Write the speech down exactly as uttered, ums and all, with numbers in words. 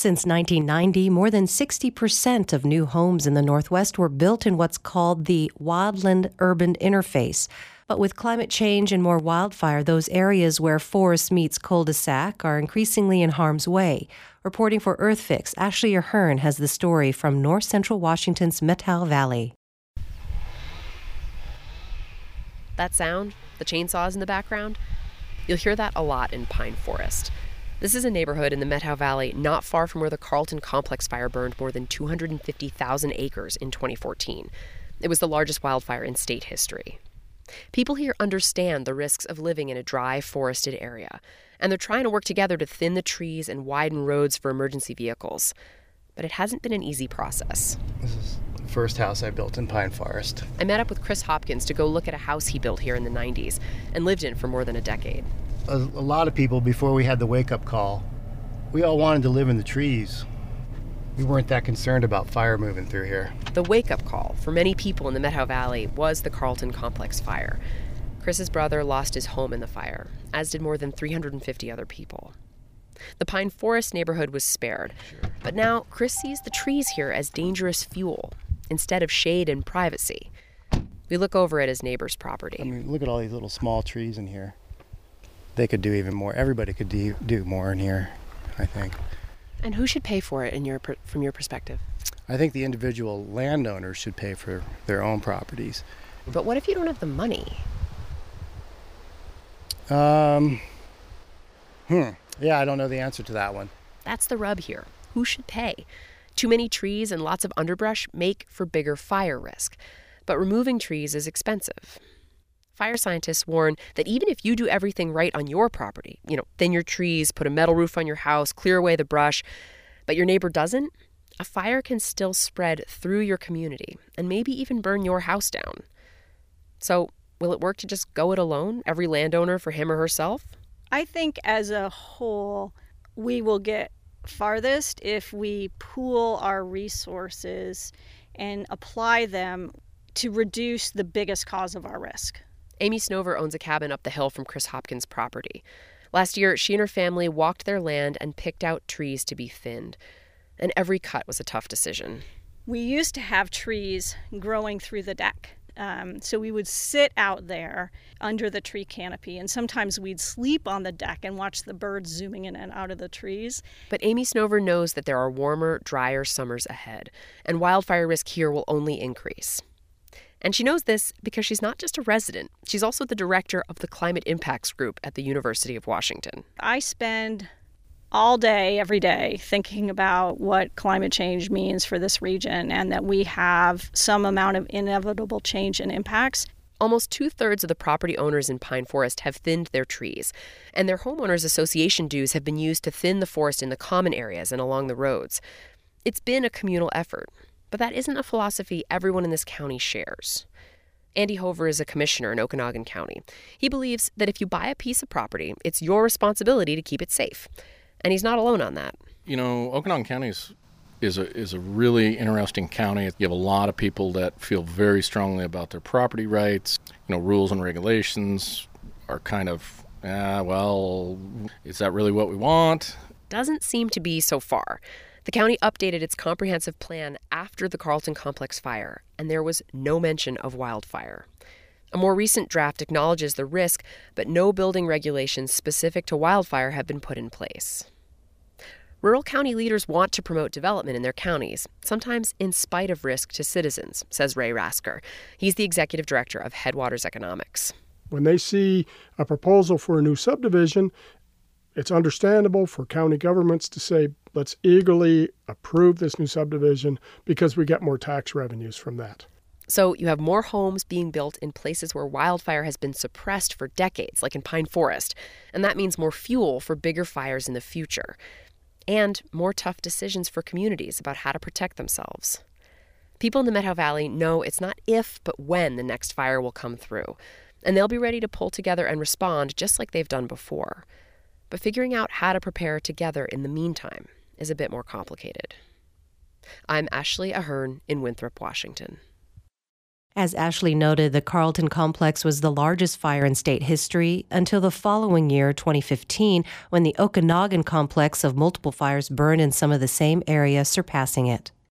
Since nineteen ninety, more than sixty percent of new homes in the Northwest were built in what's called the wildland-urban interface. But with climate change and more wildfire, those areas where forest meets cul-de-sac are increasingly in harm's way. Reporting for EarthFix, Ashley Ahern has the story from north central Washington's Methow Valley. That sound, the chainsaws in the background, you'll hear that a lot in Pine Forest. This is a neighborhood in the Methow Valley not far from where the Carlton Complex fire burned more than two hundred fifty thousand acres in twenty fourteen. It was the largest wildfire in state history. People here understand the risks of living in a dry, forested area, and they're trying to work together to thin the trees and widen roads for emergency vehicles. But it hasn't been an easy process. This is the first house I built in Pine Forest. I met up with Chris Hopkins to go look at a house he built here in the nineties and lived in for more than a decade. A, a lot of people, before we had the wake-up call, we all wanted to live in the trees. We weren't that concerned about fire moving through here. The wake-up call for many people in the Methow Valley was the Carlton Complex fire. Chris's brother lost his home in the fire, as did more than three hundred fifty other people. The Pine Forest neighborhood was spared, sure. But now Chris sees the trees here as dangerous fuel instead of shade and privacy. We look over at his neighbor's property. I mean, look at all these little small trees in here. They could do even more. Everybody could do, do more in here, I think. And who should pay for it in your from your perspective? I think the individual landowners should pay for their own properties. But what if you don't have the money? Um, hmm. Yeah, I don't know the answer to that one. That's the rub here. Who should pay? Too many trees and lots of underbrush make for bigger fire risk. But removing trees is expensive. Fire scientists warn that even if you do everything right on your property, you know, thin your trees, put a metal roof on your house, clear away the brush, but your neighbor doesn't, a fire can still spread through your community and maybe even burn your house down. So, will it work to just go it alone, every landowner for him or herself? I think as a whole, we will get farthest if we pool our resources and apply them to reduce the biggest cause of our risk. Amy Snover owns a cabin up the hill from Chris Hopkins' property. Last year, she and her family walked their land and picked out trees to be thinned. And every cut was a tough decision. We used to have trees growing through the deck. Um, so we would sit out there under the tree canopy, and sometimes we'd sleep on the deck and watch the birds zooming in and out of the trees. But Amy Snover knows that there are warmer, drier summers ahead, and wildfire risk here will only increase. And she knows this because she's not just a resident. She's also the director of the Climate Impacts Group at the University of Washington. I spend all day, every day, thinking about what climate change means for this region and that we have some amount of inevitable change and impacts. Almost two-thirds of the property owners in Pine Forest have thinned their trees, and their homeowners association dues have been used to thin the forest in the common areas and along the roads. It's been a communal effort. But that isn't a philosophy everyone in this county shares. Andy Hover is a commissioner in Okanogan County. He believes that if you buy a piece of property, it's your responsibility to keep it safe. And he's not alone on that. You know, Okanogan County is, is, a, is a really interesting county. You have a lot of people that feel very strongly about their property rights. You know, rules and regulations are kind of, ah, well, is that really what we want? Doesn't seem to be so far. The county updated its comprehensive plan after the Carlton Complex fire, and there was no mention of wildfire. A more recent draft acknowledges the risk, but no building regulations specific to wildfire have been put in place. Rural county leaders want to promote development in their counties, sometimes in spite of risk to citizens, says Ray Rasker. He's the executive director of Headwaters Economics. When they see a proposal for a new subdivision, it's understandable for county governments to say, let's eagerly approve this new subdivision because we get more tax revenues from that. So you have more homes being built in places where wildfire has been suppressed for decades, like in Pine Forest. And that means more fuel for bigger fires in the future. And more tough decisions for communities about how to protect themselves. People in the Methow Valley know it's not if, but when the next fire will come through. And they'll be ready to pull together and respond just like they've done before. But figuring out how to prepare together in the meantime is a bit more complicated. I'm Ashley Ahern in Winthrop, Washington. As Ashley noted, the Carlton complex was the largest fire in state history until the following year, twenty fifteen, when the Okanagan complex of multiple fires burned in some of the same area, surpassing it.